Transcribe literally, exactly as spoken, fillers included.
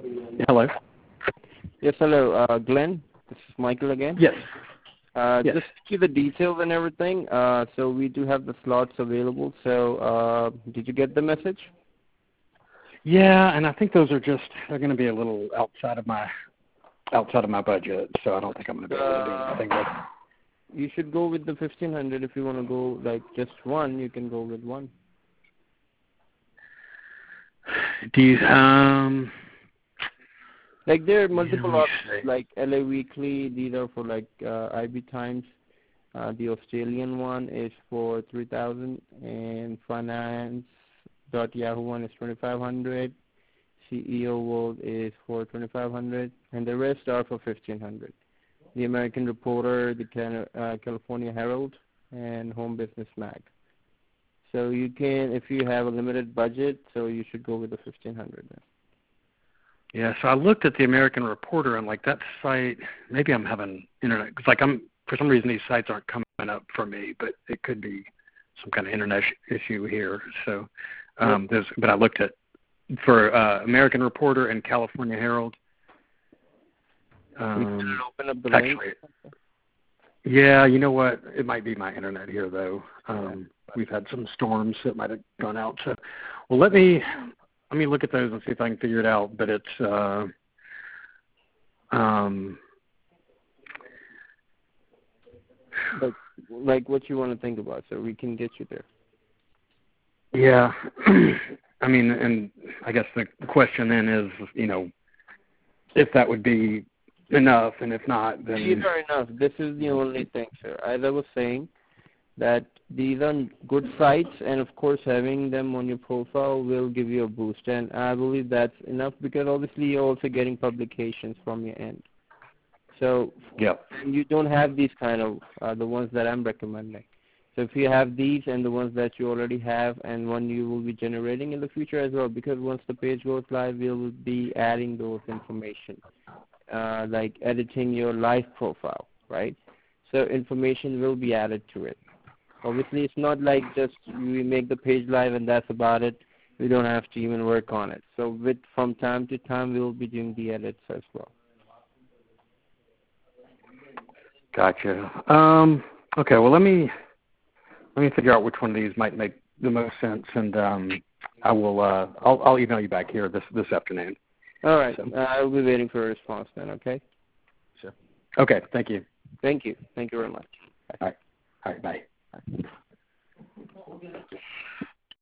Hello. Yes, hello, uh, Glenn. This is Michael again. Yes. Uh, yes. Just to give the details and everything, uh, so we do have the slots available. So uh, did you get the message? Yeah, and I think those are just, they're going to be a little outside of my outside of my budget, so I don't think I'm going to be able to do Uh, anything with. you should go with the fifteen hundred. If you want to go like just one, you can go with one. Do you, um, Like there are multiple yeah, options, like L A Weekly. These are for like uh, I B Times. Uh, the Australian one is for three thousand, and Finance dot Yahoo one is twenty-five hundred. C E O World is for twenty-five hundred, and the rest are for fifteen hundred. The American Reporter, the Can- uh, California Herald, and Home Business Mag. So you can, if you have a limited budget, so you should go with the fifteen hundred then. Yeah, so I looked at the American Reporter, and like that site, maybe I'm having internet, because like I'm, for some reason these sites aren't coming up for me, but it could be some kind of internet issue here. So, um, there's, but I looked at, for uh, American Reporter and California Herald. Um, open up the actually, link. yeah, you know what? It might be my internet here, though. Um, we've had some storms that might have gone out. So, well, let me let me look at those and see if I can figure it out. But it's uh, um, Like, like what you want to think about, so we can get you there. yeah. I mean, and I guess the question then is, you know, if that would be enough, and if not, then These are enough. This is the only thing, sir. As I was saying, that these are good sites, and of course having them on your profile will give you a boost, and I believe that's enough, because obviously you're also getting publications from your end. So yep. and you don't have these kind of uh, the ones that I'm recommending. So if you have these and the ones that you already have, and one you will be generating in the future as well, because once the page goes live, we will be adding those information, uh, like editing your live profile, right? So information will be added to it. Obviously, it's not like just we make the page live and that's about it. We don't have to even work on it. So with from time to time, we will be doing the edits as well. Gotcha. Um, okay, well, let me let me figure out which one of these might make the most sense, and um, I will. Uh, I'll, I'll email you back here this this afternoon. All right. So. Uh, I'll be waiting for a response then. Okay. Sure. Okay. Thank you. Thank you. Thank you very much. Bye. All right. All right. Bye. Bye.